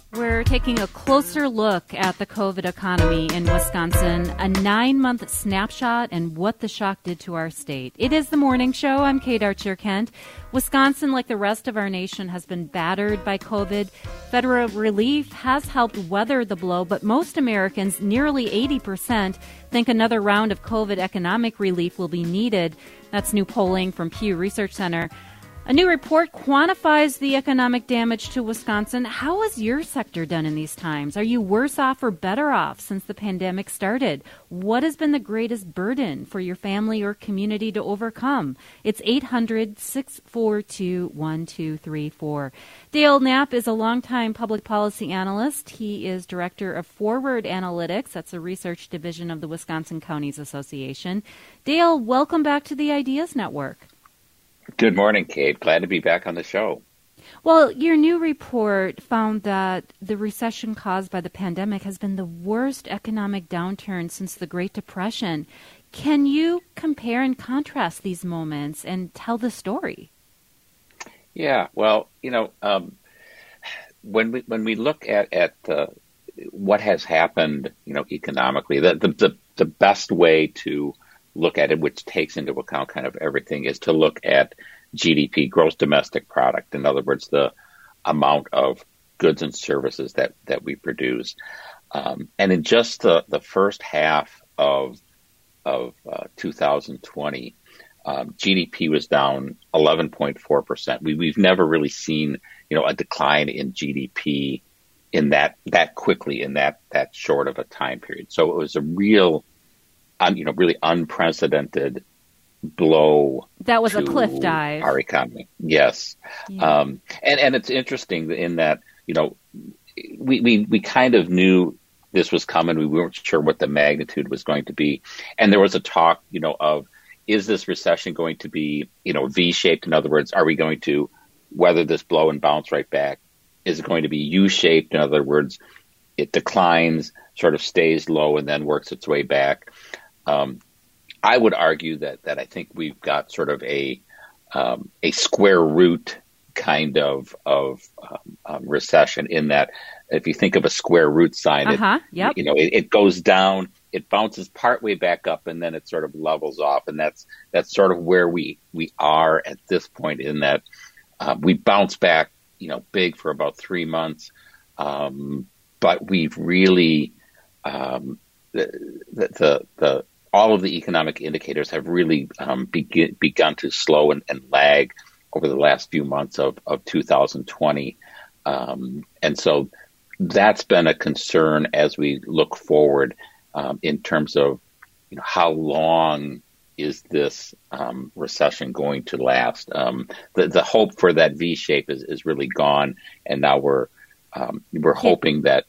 We're taking a closer look at the COVID economy in Wisconsin, a 9-month snapshot and what the shock did to our state. It is the morning show. I'm Kate Archer-Kent. Wisconsin, like the rest of our nation, has been battered by COVID. Federal relief has helped weather the blow, but most Americans, nearly 80%, think another round of COVID economic relief will be needed. That's new polling from Pew Research Center. A new report quantifies the economic damage to Wisconsin. How has your sector done in these times? Are you worse off or better off since the pandemic started? What has been the greatest burden for your family or community to overcome? It's 800-642-1234. Dale Knapp is a longtime public policy analyst. He is director of Forward Analytics. That's a research division of the Wisconsin Counties Association. Dale, welcome back to the Ideas Network. Good morning, Kate. Glad to be back on the show. Well, your new report found that the recession caused by the pandemic has been the worst economic downturn since the Great Depression. Can you compare and contrast these moments and tell the story? Yeah, well, when we look at what has happened, economically, the best way to look at it, which takes into account kind of everything, is to look at GDP, gross domestic product. In other words, the amount of goods and services that we produce. And in just the first half of 2020, GDP was down 11.4%. We've never really seen, a decline in GDP in that quickly in that short of a time period. So it was a really unprecedented blow. That was a cliff dive. Our economy, yes. Yeah. And it's interesting in that we kind of knew this was coming. We weren't sure what the magnitude was going to be, and there was a talk, of is this recession going to be V-shaped? In other words, are we going to weather this blow and bounce right back? Is it going to be U-shaped? In other words, it declines, sort of stays low, and then works its way back. I would argue that I think we've got sort of a square root kind of recession, in that if you think of a square root sign, it goes down, it bounces partway back up, and then it sort of levels off, and that's sort of where we are at this point. In that we bounce back, big for about 3 months, but we've really the all of the economic indicators have really begun to slow and lag over the last few months of 2020. And so that's been a concern as we look forward in terms of how long is this recession going to last. The hope for that V shape is really gone, and now we're hoping that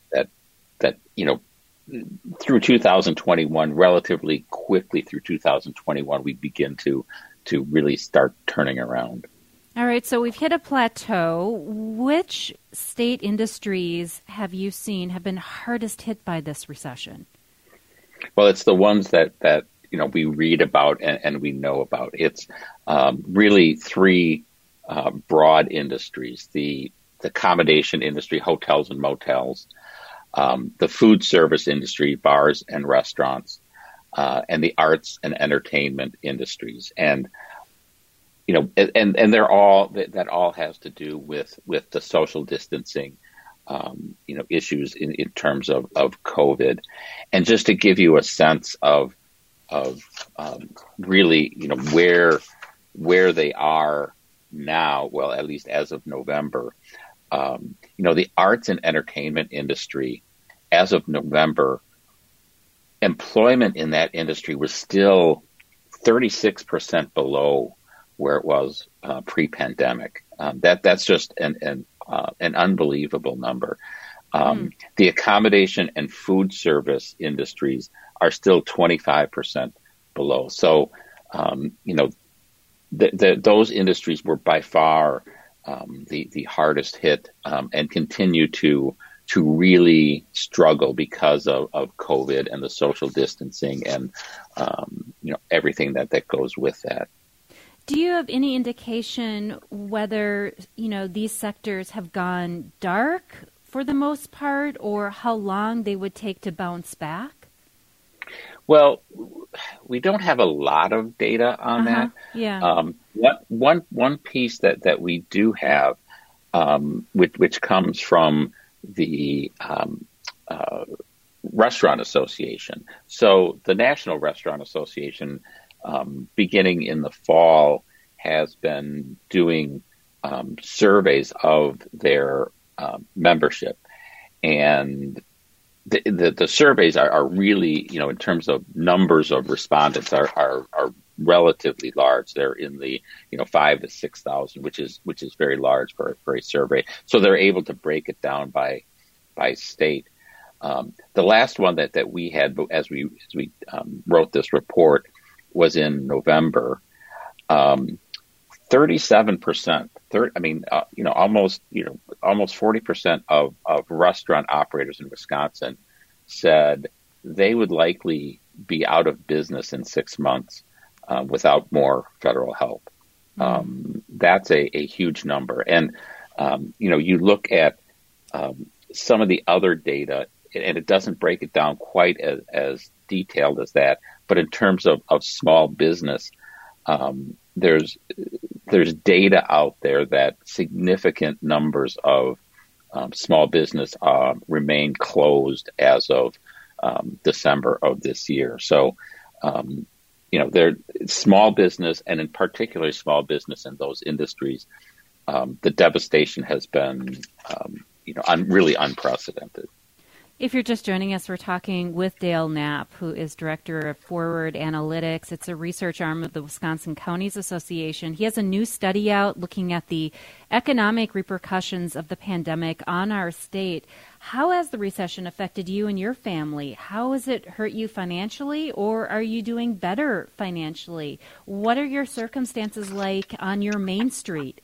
through 2021, relatively quickly through 2021, we begin to really start turning around. All right, so we've hit a plateau. Which state industries have you seen have been hardest hit by this recession? Well, it's the ones that we read about and we know about. It's really three broad industries: the accommodation industry, hotels and motels, the food service industry, bars and restaurants, and the arts and entertainment industries. And they're all that all has to do with the social distancing, issues in terms of COVID. And just to give you a sense of really, where they are now, well, at least as of November, the arts and entertainment industry, as of November, employment in that industry was still 36% below where it was pre-pandemic. That's just an unbelievable number. The accommodation and food service industries are still 25% below. So, those industries were by far the hardest hit, and continue to really struggle because of COVID and the social distancing and everything that goes with that. Do you have any indication whether these sectors have gone dark for the most part, or how long they would take to bounce back? Well, we don't have a lot of data on that. Yeah. One piece that we do have, which comes from the Restaurant Association. So the National Restaurant Association, beginning in the fall, has been doing surveys of their membership, and the surveys are really, in terms of numbers of respondents, are relatively large. They're in the 5,000 to 6,000, which is very large for a survey. So they're able to break it down by state. The last one that we had as we wrote this report was in November. 37%, almost 40% of restaurant operators in Wisconsin said they would likely be out of business in 6 months without more federal help. That's a huge number. And, you look at some of the other data, and it doesn't break it down quite as detailed as that, but in terms of small business, there's data out there that significant numbers of small business remain closed as of December of this year. So, they're small business, and in particular small business in those industries, the devastation has been, really unprecedented. If you're just joining us, we're talking with Dale Knapp, who is Director of Forward Analytics. It's a research arm of the Wisconsin Counties Association. He has a new study out looking at the economic repercussions of the pandemic on our state. How has the recession affected you and your family? How has it hurt you financially, or are you doing better financially? What are your circumstances like on your main street?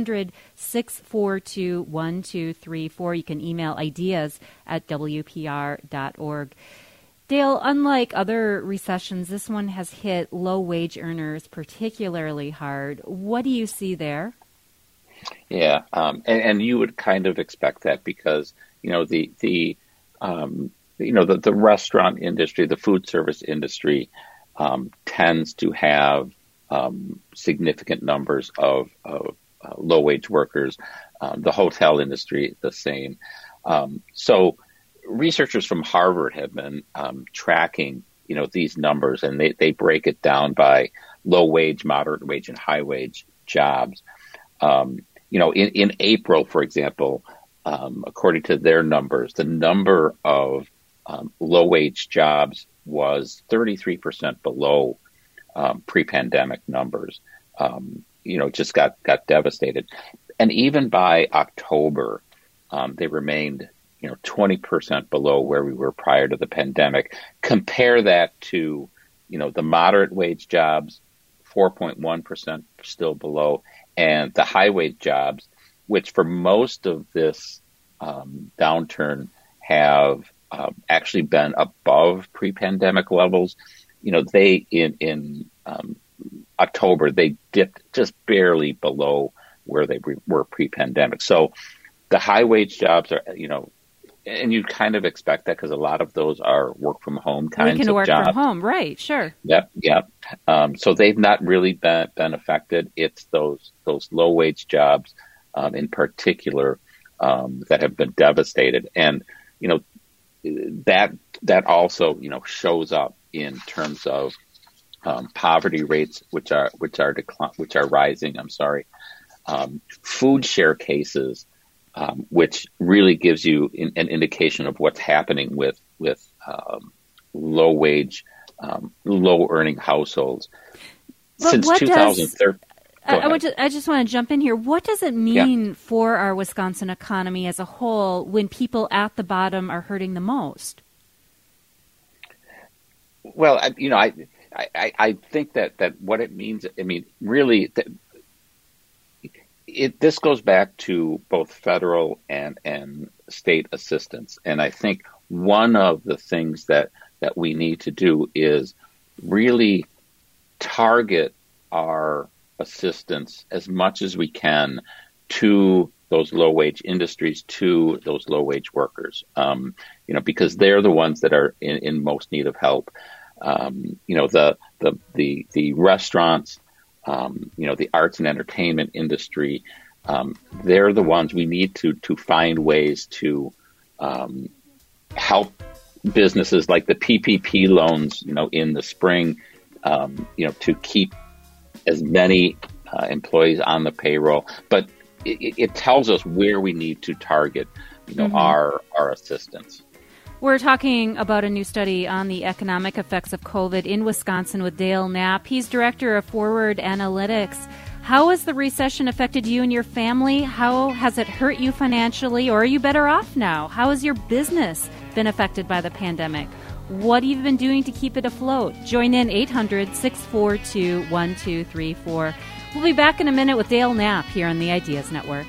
800-642-1234. You can email ideas at WPR.org. Dale, unlike other recessions, this one has hit low-wage earners particularly hard. What do you see there? Yeah, and you would kind of expect that because the restaurant industry, the food service industry, tends to have significant numbers of low wage workers. The hotel industry, the same. So researchers from Harvard have been tracking these numbers, and they break it down by low wage, moderate wage, and high wage jobs. In April, for example, according to their numbers, the number of low-wage jobs was 33% below pre-pandemic numbers. Just got devastated. And even by October, they remained 20% below where we were prior to the pandemic. Compare that to the moderate wage jobs, 4.1% still below, and the high wage jobs, which for most of this downturn have actually been above pre-pandemic levels. They in October they dipped just barely below where they were pre-pandemic. So the high wage jobs are, and you kind of expect that because a lot of those are work from home kinds of jobs. We can work from home, right? Sure. Yep. So they've not really been affected. It's those low wage jobs, in particular, that have been devastated, and that also shows up in terms of poverty rates, which are rising. Food share cases. Which really gives you an indication of what's happening with low wage, low earning households. But since 2013. I just want to jump in here. What does it mean for our Wisconsin economy as a whole when people at the bottom are hurting the most? Well, I think that what it means. Really. This goes back to both federal and state assistance. And I think one of the things that we need to do is really target our assistance as much as we can to those low wage industries to those low wage workers, because they're the ones that are in most need of help. The restaurants, the arts and entertainment industry, they're the ones we need to find ways to help businesses like the PPP loans, in the spring, to keep as many employees on the payroll. But it tells us where we need to target, our assistance. We're talking about a new study on the economic effects of COVID in Wisconsin with Dale Knapp. He's director of Forward Analytics. How has the recession affected you and your family? How has it hurt you financially, or are you better off now? How has your business been affected by the pandemic? What have you been doing to keep it afloat? Join in 800-642-1234. We'll be back in a minute with Dale Knapp here on the Ideas Network.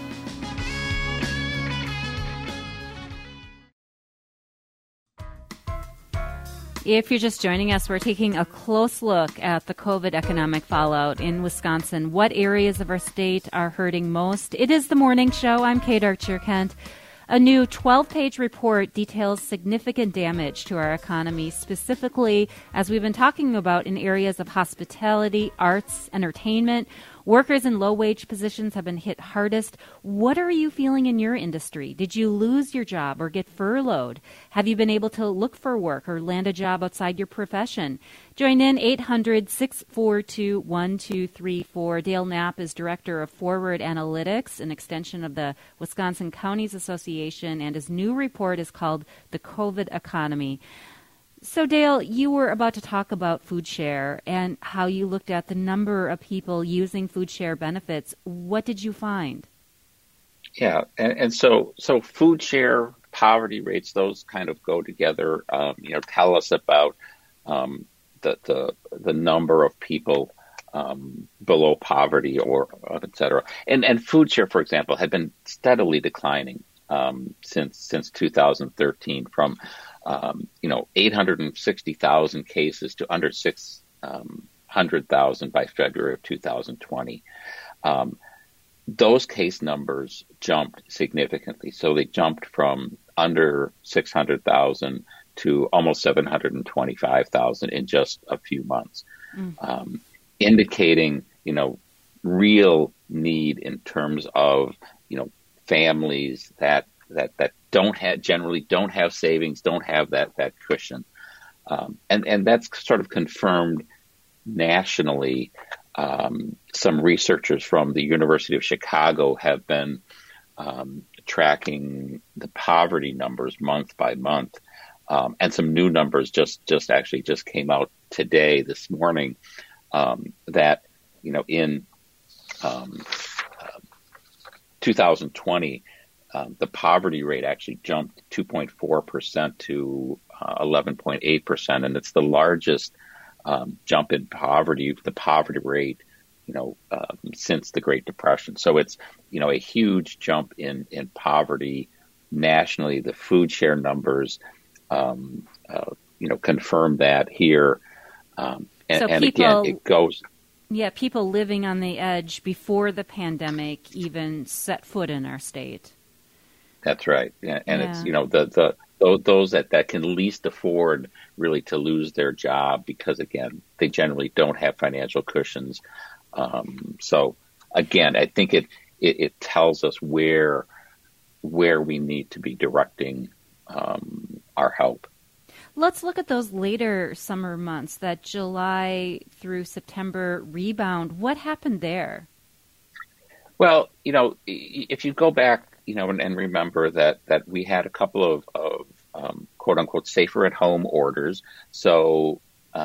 If you're just joining us, we're taking a close look at the COVID economic fallout in Wisconsin. What areas of our state are hurting most? It is the morning show. I'm Kate Archer-Kent. A new 12-page report details significant damage to our economy, specifically, as we've been talking about, in areas of hospitality, arts, entertainment. Workers in low-wage positions have been hit hardest. What are you feeling in your industry? Did you lose your job or get furloughed? Have you been able to look for work or land a job outside your profession? Join in 800-642-1234. Dale Knapp is director of Forward Analytics, an extension of the Wisconsin Counties Association, and his new report is called The COVID Economy. So, Dale, you were about to talk about food share and how you looked at the number of people using food share benefits. What did you find? Yeah, and so food share, poverty rates, those kind of go together. Tell us about the number of people below poverty, or et cetera. And food share, for example, had been steadily declining since 2013, from 860,000 cases to under 600,000 by February of 2020. Those case numbers jumped significantly. So they jumped from under 600,000 to almost 725,000 in just a few months, indicating, real need in terms of, families that generally don't have savings, don't have that cushion. And that's sort of confirmed nationally. Some researchers from the University of Chicago have been tracking the poverty numbers month by month. And some new numbers just came out today, this morning, that, in 2020, the poverty rate actually jumped 2.4% to 11.8%, and it's the largest jump in the poverty rate, since the Great Depression. So it's, a huge jump in poverty nationally. The food share numbers, confirm that here. And again, it goes. Yeah, people living on the edge before the pandemic even set foot in our state. That's right. Yeah. And it's, those that can least afford really to lose their job because, again, they generally don't have financial cushions. So, again, I think it tells us where we need to be directing our help. Let's look at those later summer months, that July through September rebound. What happened there? Well, if you go back, and remember that we had a couple of quote unquote safer at home orders. So,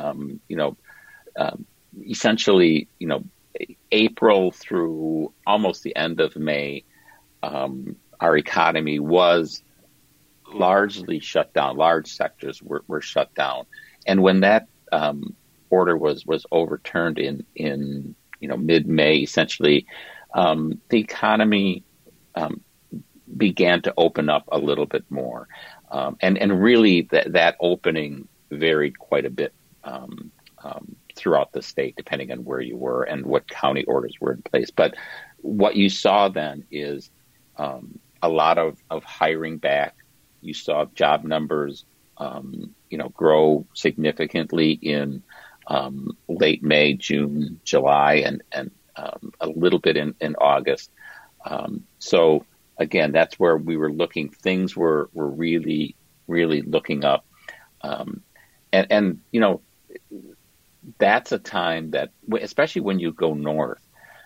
essentially, April through almost the end of May, our economy was largely shut down. Large sectors were shut down. And when that order was overturned in mid-May, essentially, the economy began to open up a little bit more. And really that opening varied quite a bit throughout the state, depending on where you were and what county orders were in place. But what you saw then is a lot of hiring back. You saw job numbers, grow significantly in late May, June, July, and a little bit in August. So again, that's where we were looking. Things were really, really looking up. And that's a time that, especially when you go north,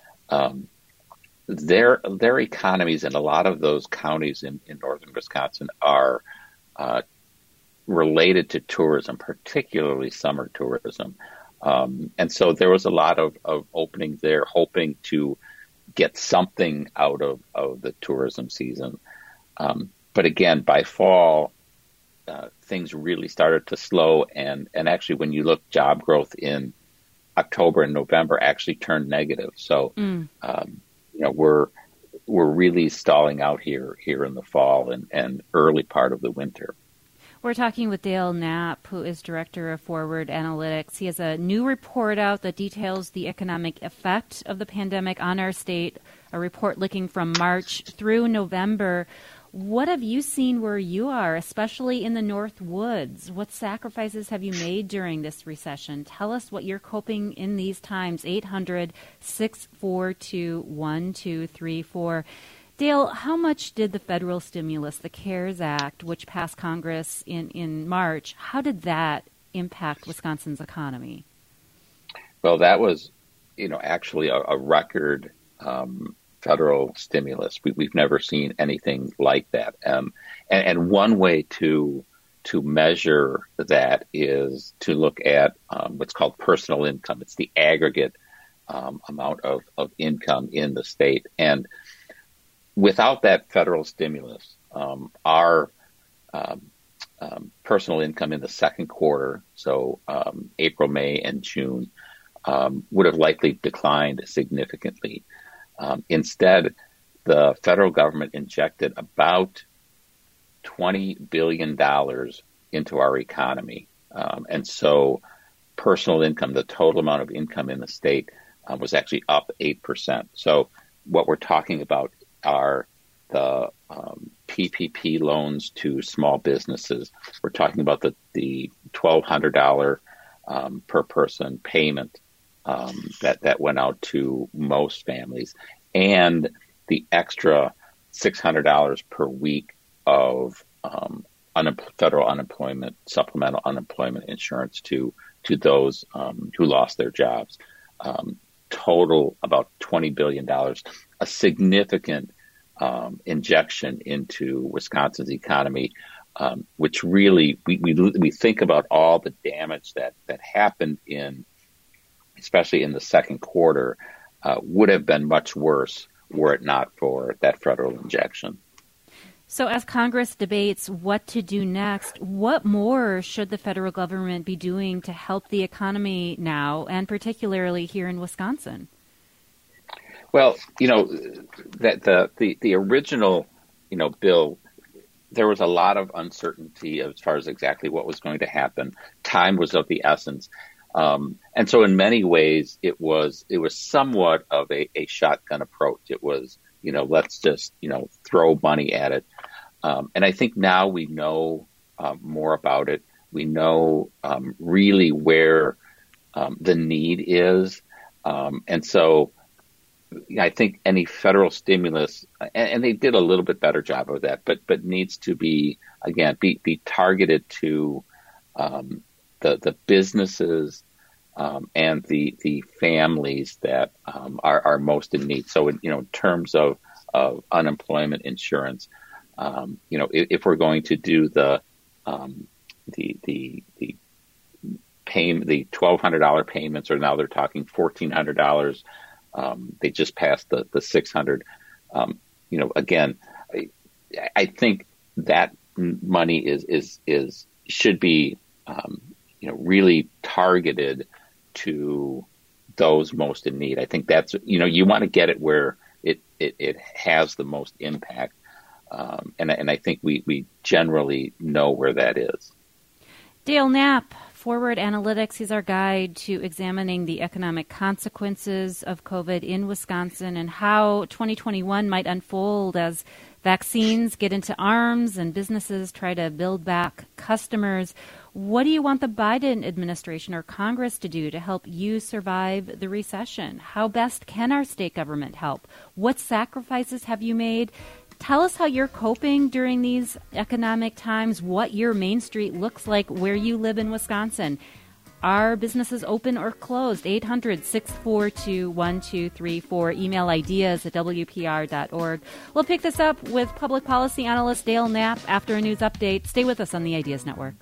their economies in a lot of those counties in northern Wisconsin are related to tourism, particularly summer tourism. And so there was a lot of openings there, hoping to get something out of the tourism season. But again, by fall, things really started to slow. And actually, when you look, job growth in October and November actually turned negative. So, we're really stalling out here in the fall and early part of the winter. We're talking with Dale Knapp, who is Director of Forward Analytics. He has a new report out that details the economic effect of the pandemic on our state, a report looking from March through November. What have you seen where you are, especially in the North Woods? What sacrifices have you made during this recession? Tell us what you're coping in these times. 800-642-1234. Dale, how much did the federal stimulus, the CARES Act, which passed Congress in March, how did that impact Wisconsin's economy? Well, that was, actually a record federal stimulus. We've never seen anything like that. And one way to measure that is to look at what's called personal income. It's the aggregate amount of income in the state. And without that federal stimulus, our personal income in the second quarter, so April, May, and June, would have likely declined significantly. Instead, the federal government injected about $20 billion into our economy. And so personal income, the total amount of income in the state, was actually up 8%. So what we're talking about are the PPP loans to small businesses. We're talking about the $1,200 per person payment that went out to most families, and the extra $600 per week of federal unemployment, supplemental unemployment insurance to those who lost their jobs. Total about $20 billion, a significant injection into Wisconsin's economy, which really we think about all the damage that happened especially in the second quarter, would have been much worse were it not for that federal injection. So as Congress debates what to do next, what more should the federal government be doing to help the economy now, and particularly here in Wisconsin? Well, that the original, bill, there was a lot of uncertainty as far as exactly what was going to happen. Time was of the essence. And so in many ways, it was somewhat of a shotgun approach. It was, let's just, throw money at it. And I think now we know more about it. We know really where the need is. And so I think any federal stimulus, and they did a little bit better job of that, but needs to be, again, be targeted to the businesses and the families that are most in need. So, in terms of unemployment insurance, if we're going to do the $1,200 payments, or now they're talking $1,400. They just passed the $600. Again, I think that money should be really targeted to those most in need. I think that's you want to get it where it has the most impact, and I think we generally know where that is. Dale Knapp, Forward Analytics. He's our guide to examining the economic consequences of COVID in Wisconsin and how 2021 might unfold as vaccines get into arms and businesses try to build back customers. What do you want the Biden administration or Congress to do to help you survive the recession? How best can our state government help? What sacrifices have you made? Tell us how you're coping during these economic times, what your Main Street looks like where you live in Wisconsin. Are businesses open or closed? 800-642-1234. Email ideas at WPR.org. We'll pick this up with public policy analyst Dale Knapp after a news update. Stay with us on the Ideas Network.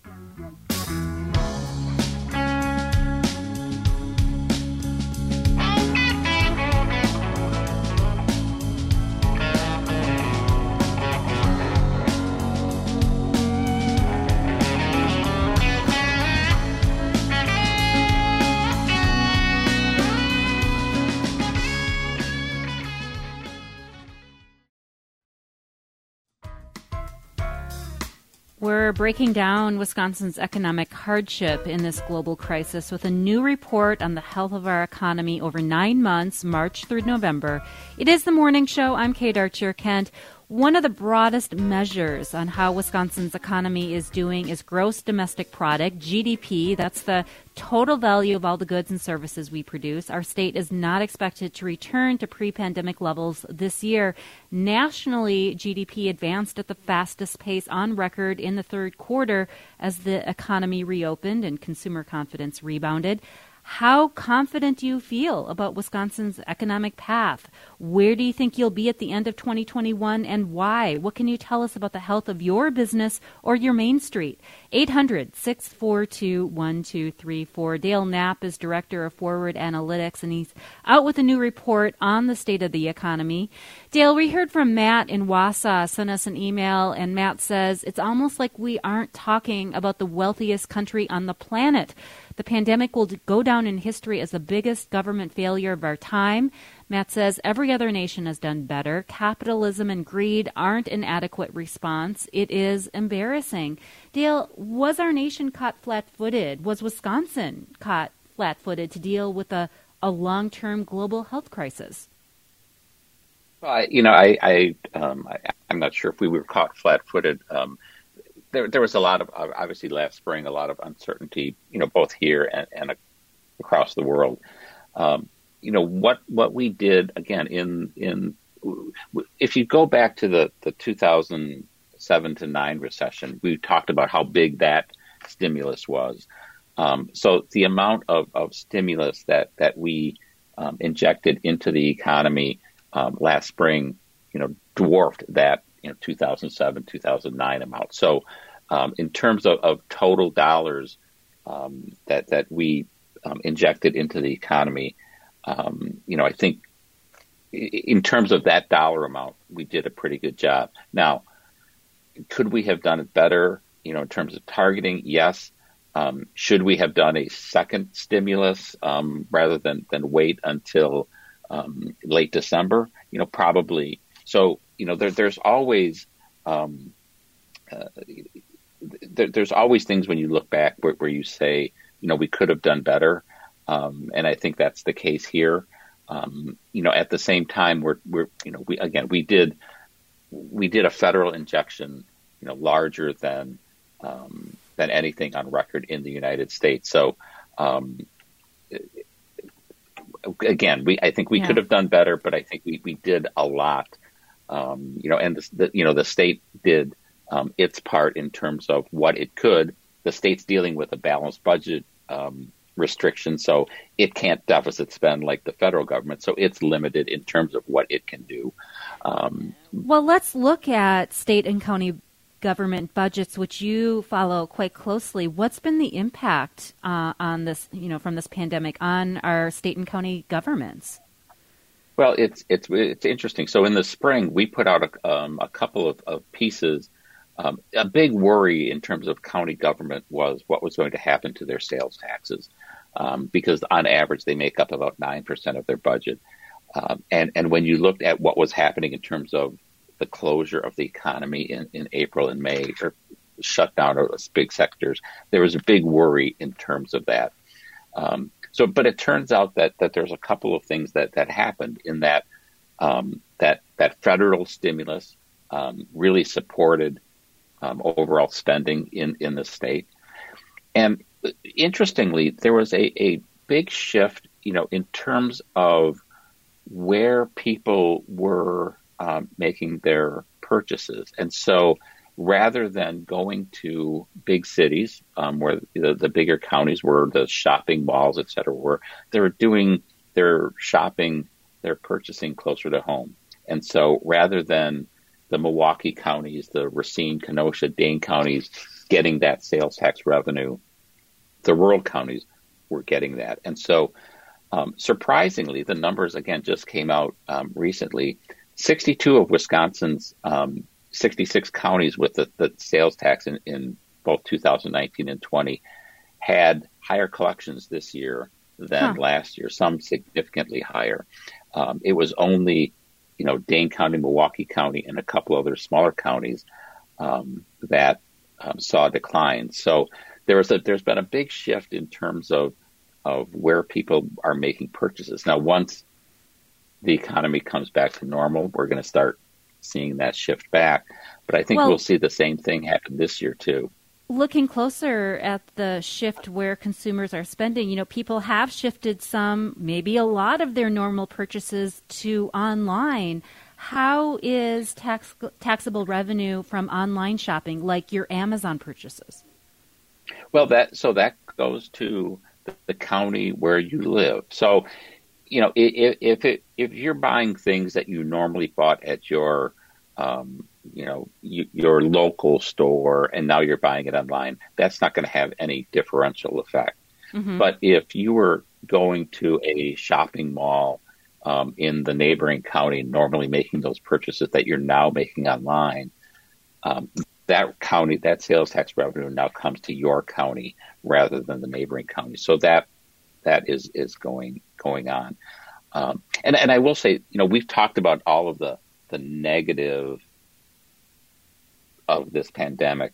We're breaking down Wisconsin's economic hardship in this global crisis with a new report on the health of our economy over 9 months, March through November. It is the morning show. I'm Kate Archer-Kent. One of the broadest measures on how Wisconsin's economy is doing is gross domestic product, GDP. That's the total value of all the goods and services we produce. Our state is not expected to return to pre-pandemic levels this year. Nationally, GDP advanced at the fastest pace on record in the third quarter as the economy reopened and consumer confidence rebounded. How confident do you feel about Wisconsin's economic path? Where do you think you'll be at the end of 2021 and why? What can you tell us about the health of your business or your Main Street? 800-642-1234. Dale Knapp is Director of Forward Analytics, and he's out with a new report on the state of the economy. Dale, we heard from Matt in Wausau, sent us an email, and Matt says, it's almost like we aren't talking about the wealthiest country on the planet. The pandemic will go down in history as the biggest government failure of our time. Matt says every other nation has done better. Capitalism and greed aren't an adequate response. It is embarrassing. Dale, was our nation caught flat-footed? Was Wisconsin caught flat-footed to deal with a long-term global health crisis? Well, I'm not sure if we were caught flat-footed. There was a lot of, obviously last spring, a lot of uncertainty, both here and across the world. What we did, again, if you go back to the 2007 to 9 recession, we talked about how big that stimulus was. So the amount of stimulus that we injected into the economy last spring, dwarfed that 2007, 2009 amount. So in terms of total dollars that we injected into the economy, I think in terms of that dollar amount, we did a pretty good job. Now, could we have done it better, in terms of targeting? Yes. Should we have done a second stimulus rather than wait until late December? Probably. So, there's always there's always things when you look back where you say, we could have done better, and I think that's the case here. At the same time, we did a federal injection, larger than anything on record in the United States. So, again, I think we could have done better, but I think we did a lot. And the state did its part in terms of what it could. The state's dealing with a balanced budget restriction, so it can't deficit spend like the federal government. So it's limited in terms of what it can do. Well, let's look at state and county government budgets, which you follow quite closely. What's been the impact on this, from this pandemic on our state and county governments? Well, it's interesting. So in the spring, we put out a couple of pieces. A big worry in terms of county government was what was going to happen to their sales taxes, because on average they make up about 9% of their budget. And when you looked at what was happening in terms of the closure of the economy in April and May, or shutdown of big sectors, there was a big worry in terms of that. But it turns out that there's a couple of things that happened in that that federal stimulus really supported overall spending in the state. And interestingly, there was a big shift, in terms of where people were making their purchases. And so rather than going to big cities where the bigger counties were, the shopping malls, et cetera, they were doing their shopping, their purchasing closer to home. And so rather than the Milwaukee counties, the Racine, Kenosha, Dane counties getting that sales tax revenue, the rural counties were getting that. And so surprisingly, the numbers, again, just came out recently. 62 of Wisconsin's 66 counties with the sales tax in both 2019 and 20 had higher collections this year than last year, some significantly higher. It was only, Dane County, Milwaukee County, and a couple other smaller counties that saw a decline. So there's been a big shift in terms of where people are making purchases. Now, once the economy comes back to normal, we're going to start seeing that shift back. But I think we'll see the same thing happen this year, too. Looking closer at the shift where consumers are spending, people have shifted some, maybe a lot of their normal purchases to online. How is taxable revenue from online shopping, like your Amazon purchases? Well, that goes to the county where you live. So, if you're buying things that you normally bought at your your local store, and now you're buying it online, that's not going to have any differential effect. Mm-hmm. But if you were going to a shopping mall in the neighboring county, normally making those purchases that you're now making online, that sales tax revenue now comes to your county rather than the neighboring county. So that is going on. And I will say, we've talked about all of the negative of this pandemic.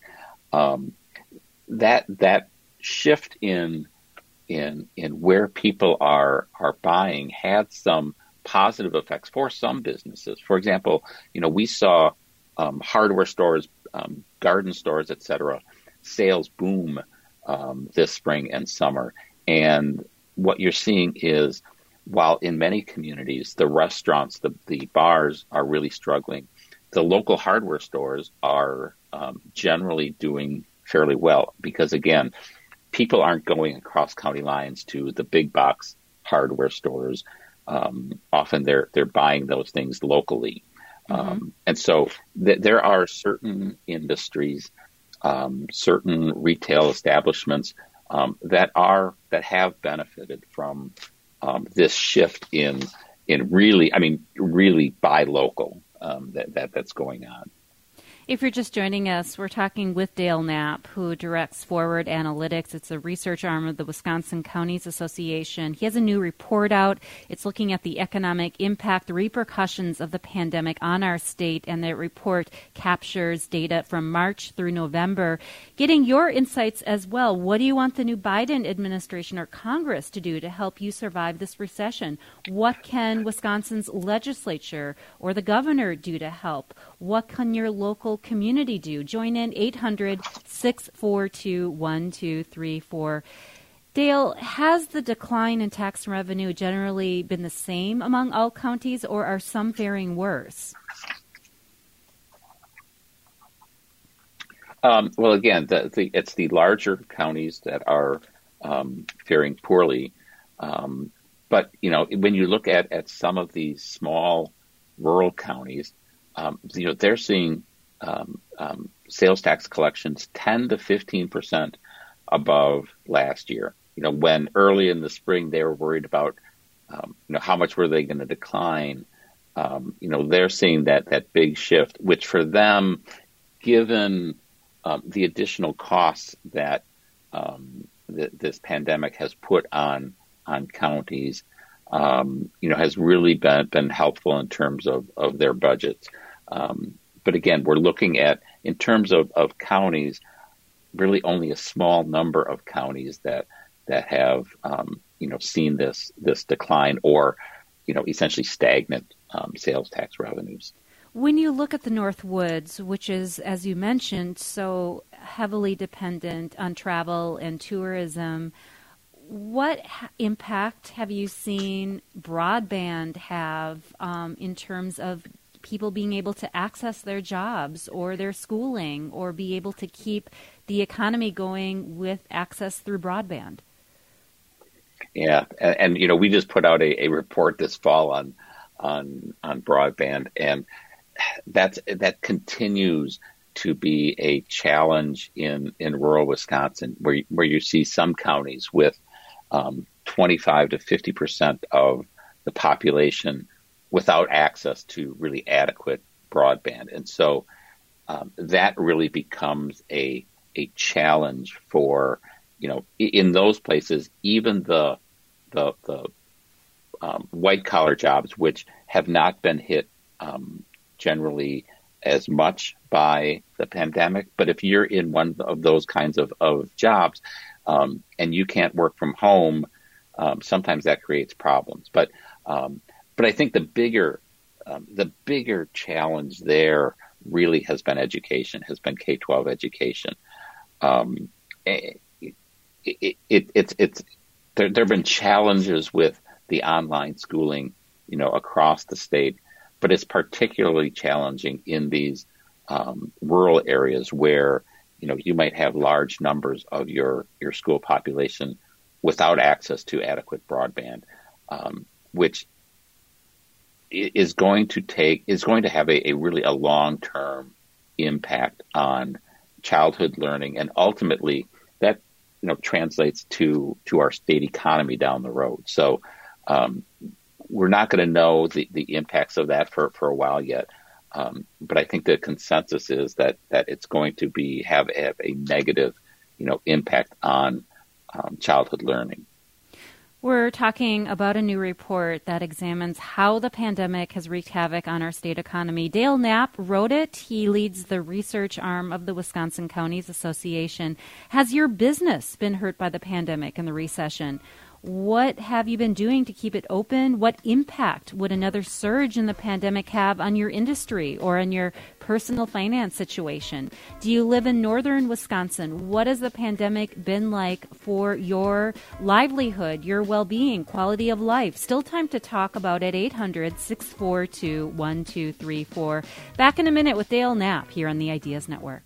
That shift in where people are buying had some positive effects for some businesses. For example, we saw hardware stores, garden stores, et cetera, sales boom this spring and summer. And what you're seeing is, while in many communities, the restaurants, the bars are really struggling, the local hardware stores are generally doing fairly well because, again, people aren't going across county lines to the big box hardware stores. Often they're buying those things locally. Mm-hmm. And so there are certain industries, certain retail establishments that have benefited from this shift in really buy local that's going on. If you're just joining us, we're talking with Dale Knapp, who directs Forward Analytics. It's a research arm of the Wisconsin Counties Association. He has a new report out. It's looking at the economic impact, the repercussions of the pandemic on our state, and the report captures data from March through November. Getting your insights as well. What do you want the new Biden administration or Congress to do to help you survive this recession? What can Wisconsin's legislature or the governor do to help? What can your local community do? Join in 800-642-1234. Dale, has the decline in tax revenue generally been the same among all counties, or are some faring worse? Well, again, it's the larger counties that are faring poorly. But, when you look at some of these small rural counties, they're seeing sales tax collections 10 to 15% above last year. When early in the spring they were worried about, how much were they going to decline? They're seeing that big shift, which for them, given the additional costs that this pandemic has put on counties, has really been helpful in terms of their budgets. But again, we're looking at, in terms of counties, really only a small number of counties that have seen this decline or essentially stagnant sales tax revenues. When you look at the North Woods, which is, as you mentioned, so heavily dependent on travel and tourism, what impact have you seen broadband have in terms of people being able to access their jobs or their schooling or be able to keep the economy going with access through broadband? Yeah, and we just put out a report this fall on broadband, and that continues to be a challenge in rural Wisconsin, where you see some counties with 25 to 50% of the population without access to really adequate broadband, and so that really becomes a challenge for in those places. Even the white collar jobs, which have not been hit generally as much by the pandemic, but if you're in one of those kinds of jobs and you can't work from home, sometimes that creates problems. But I think the bigger challenge there really has been education, has been K-12 education. There have been challenges with the online schooling, across the state, but it's particularly challenging in these rural areas where you might have large numbers of your school population without access to adequate broadband, which is going to have a really a long-term impact on childhood learning, and ultimately that translates to our state economy down the road. So we're not going to know the impacts of that for a while yet, but I think the consensus is that it's going to have a negative impact on childhood learning. We're talking about a new report that examines how the pandemic has wreaked havoc on our state economy. Dale Knapp wrote it. He leads the research arm of the Wisconsin Counties Association. Has your business been hurt by the pandemic and the recession? What have you been doing to keep it open? What impact would another surge in the pandemic have on your industry or on your personal finance situation? Do you live in northern Wisconsin? What has the pandemic been like for your livelihood, your well-being, quality of life? Still time to talk about at 800-642-1234. Back in a minute with Dale Knapp here on the Ideas Network.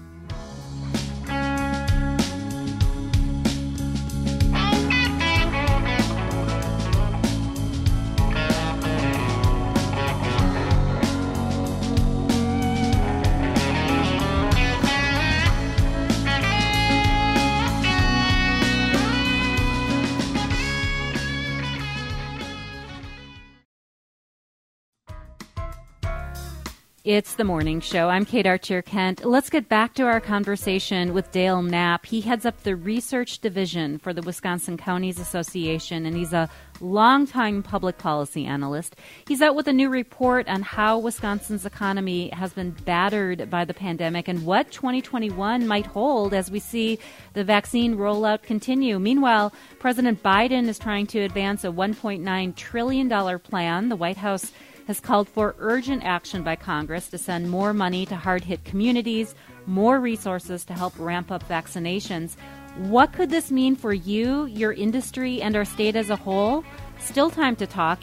It's the morning show. I'm Kate Archer-Kent. Let's get back to our conversation with Dale Knapp. He heads up the research division for the Wisconsin Counties Association, and he's a longtime public policy analyst. He's out with a new report on how Wisconsin's economy has been battered by the pandemic and what 2021 might hold as we see the vaccine rollout continue. Meanwhile, President Biden is trying to advance a $1.9 trillion plan. The White House has called for urgent action by Congress to send more money to hard-hit communities, more resources to help ramp up vaccinations. What could this mean for you, your industry, and our state as a whole? Still time to talk,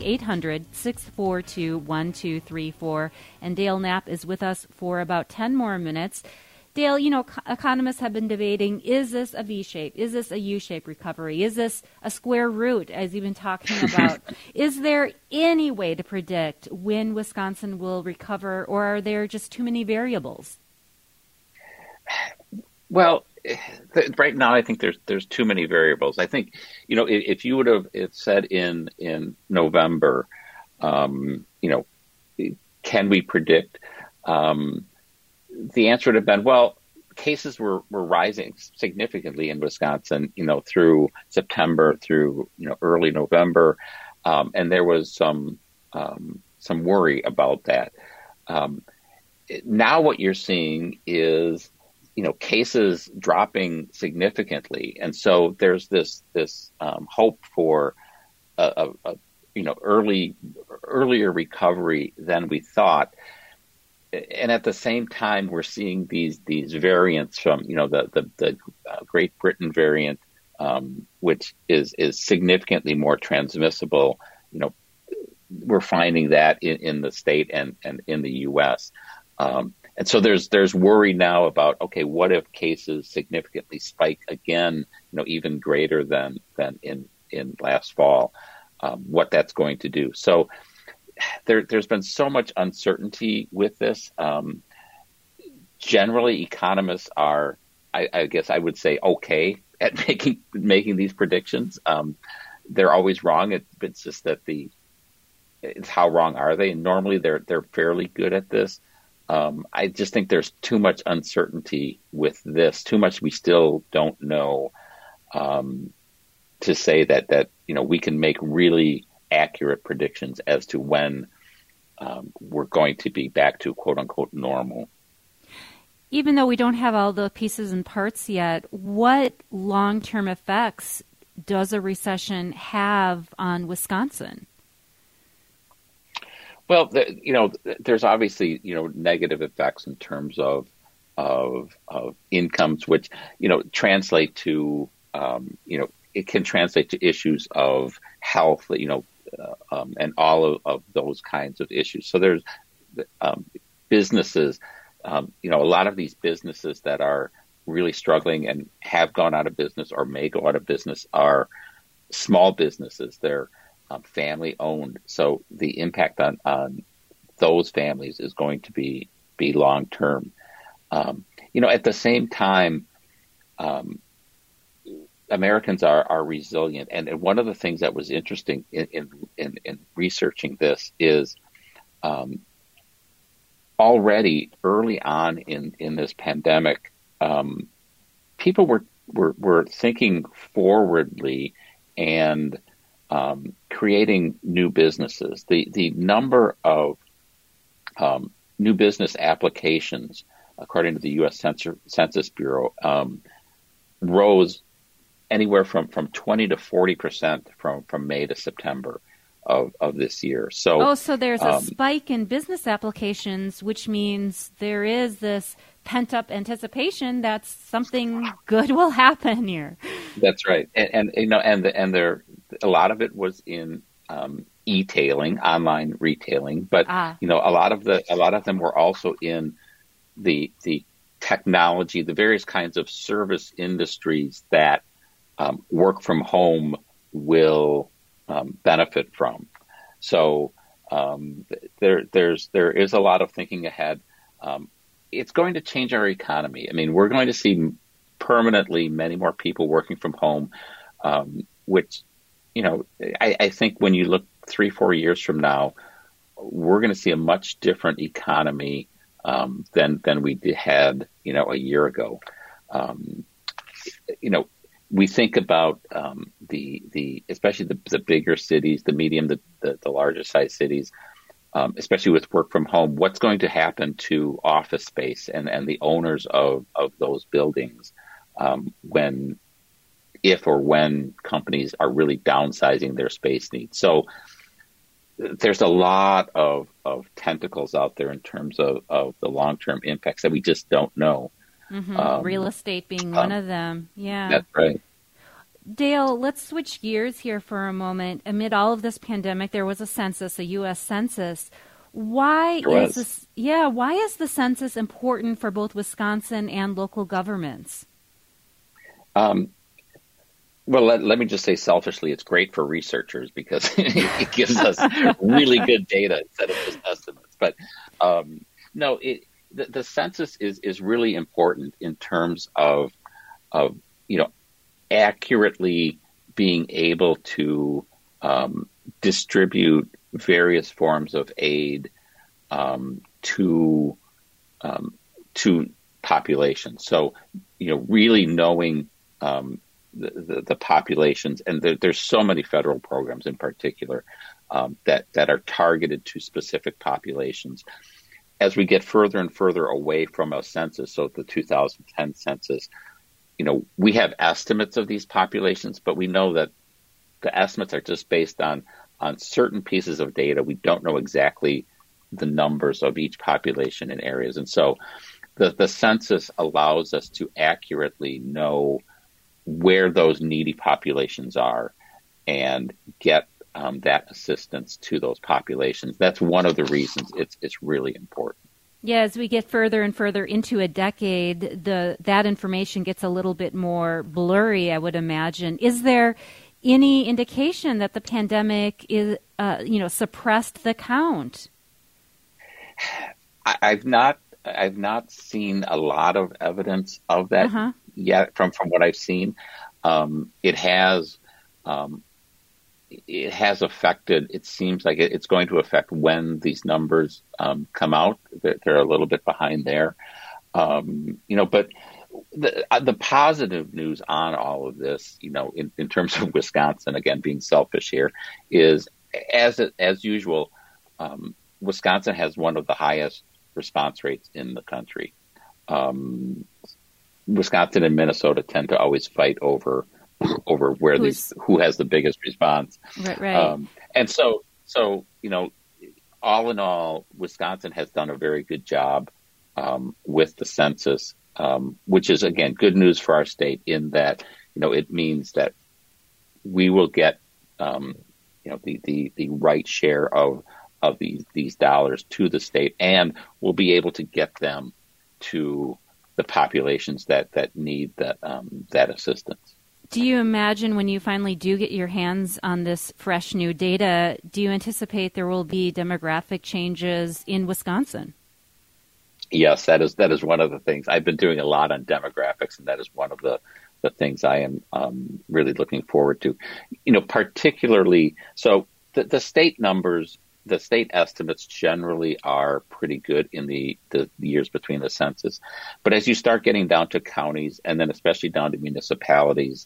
800-642-1234. And Dale Knapp is with us for about 10 more minutes. Dale, economists have been debating, is this a V-shape? Is this a U-shape recovery? Is this a square root, as you've been talking about? Is there any way to predict when Wisconsin will recover, or are there just too many variables? Well, right now I think there's too many variables. I think, if you would have said in November, can we predict? The answer would have been, well, cases were rising significantly in Wisconsin, through September, through, early November. And there was some worry about that. Now what you're seeing is cases dropping significantly, and so there's this hope for earlier recovery than we thought. And at the same time, we're seeing these variants from the Great Britain variant, which is significantly more transmissible. We're finding that in the state and in the U.S. And so there's worry now about, okay, what if cases significantly spike again, even greater than in last fall, what that's going to do. So there's been so much uncertainty with this. Generally, economists are, I guess I would say, okay at making these predictions. They're always wrong. It's just that it's how wrong are they? And normally they're fairly good at this. I just think there's too much uncertainty with this, too much we still don't know, to say that we can make really accurate predictions as to when we're going to be back to quote unquote normal. Even though we don't have all the pieces and parts yet, what long-term effects does a recession have on Wisconsin? Well, there's obviously, negative effects in terms of incomes, which, translate to, it can translate to issues of health, and all of those kinds of issues. So there's businesses, a lot of these businesses that are really struggling and have gone out of business or may go out of business are small businesses. They're family owned. So the impact on those families is going to be long term. At the same time, Americans are resilient. And one of the things that was interesting in researching this is already early on in this pandemic, people were thinking forwardly and creating new businesses. The number of new business applications, according to the U.S. Census Bureau, rose anywhere from 20 to 40% from May to September of this year. So there's a spike in business applications, which means there is this pent-up anticipation that something good will happen here. That's right, and there a lot of it was in e-tailing, online retailing, but a lot of them were also in the technology, the various kinds of service industries that work from home will benefit from. So there is a lot of thinking ahead. It's going to change our economy. I mean, we're going to see permanently many more people working from home, which, I think when you look 3-4 years from now, we're going to see a much different economy than we had, a year ago. We think about especially the bigger cities, the medium, the larger size cities, especially with work from home. What's going to happen to office space and the owners of those buildings if or when companies are really downsizing their space needs? So there's a lot of tentacles out there in terms of the long-term impacts that we just don't know. Mm-hmm. Real estate being one of them. Yeah. That's right. Dale, let's switch gears here for a moment. Amid all of this pandemic, there was a census, a U.S. census. Why is the census important for both Wisconsin and local governments? Well, let me just say selfishly, it's great for researchers because it gives us really good data instead of just estimates. But the census is really important in terms of accurately being able to distribute various forms of aid to populations. So really knowing the populations, and there's so many federal programs in particular that are targeted to specific populations. as we get further and further away from a census, so the 2010 census, we have estimates of these populations, but we know that the estimates are just based on certain pieces of data. We don't know exactly the numbers of each population in areas. And so the census allows us to accurately know where those needy populations are and get that assistance to those populations. That's one of the reasons it's really important. Yeah, as we get further and further into a decade, that information gets a little bit more blurry, I would imagine. Is there any indication that the pandemic is, suppressed the count? I've not seen a lot of evidence of that yet. From what I've seen, it has affected. It seems like it's going to affect when these numbers come out. They're a little bit behind there, but the positive news on all of this, in terms of Wisconsin, again being selfish here, is as usual, Wisconsin has one of the highest response rates in the country. Wisconsin and Minnesota tend to always fight over where who has the biggest response. Right. And so all in all, Wisconsin has done a very good job with the census, which is again good news for our state in that it means that we will get the right share of these dollars to the state, and we'll be able to get them to the populations that need that assistance. Do you imagine when you finally do get your hands on this fresh new data, do you anticipate there will be demographic changes in Wisconsin? Yes, that is one of the things. I've been doing a lot on demographics, and that is one of the things I am really looking forward to. Particularly, so the state numbers, the state estimates generally are pretty good in the years between the census. But as you start getting down to counties and then especially down to municipalities,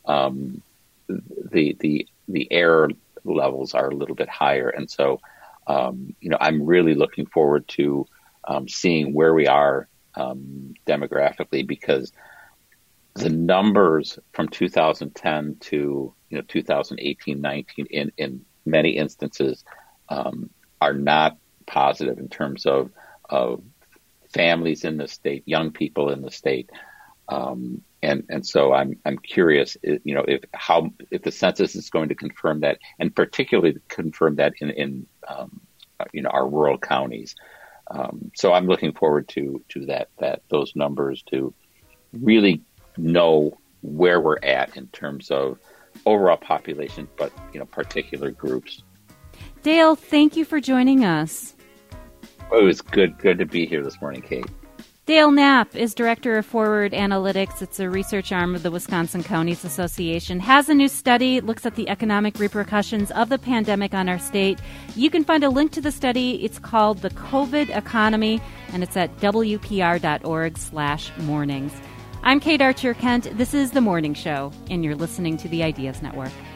the error levels are a little bit higher. And so, I'm really looking forward to seeing where we are demographically, because the numbers from 2010 to 2018-19 in many instances are not positive in terms of families in the state, young people in the state, and so I'm curious, if the census is going to confirm that, and particularly confirm that in our rural counties. So I'm looking forward to that those numbers, to really know where we're at in terms of overall population, but particular groups. Dale, thank you for joining us. It was good to be here this morning, Kate. Dale Knapp is Director of Forward Analytics. It's a research arm of the Wisconsin Counties Association. Has a new study, looks at the economic repercussions of the pandemic on our state. You can find a link to the study. It's called The COVID Economy, and it's at wpr.org/mornings. I'm Kate Archer-Kent. This is The Morning Show, and you're listening to the Ideas Network.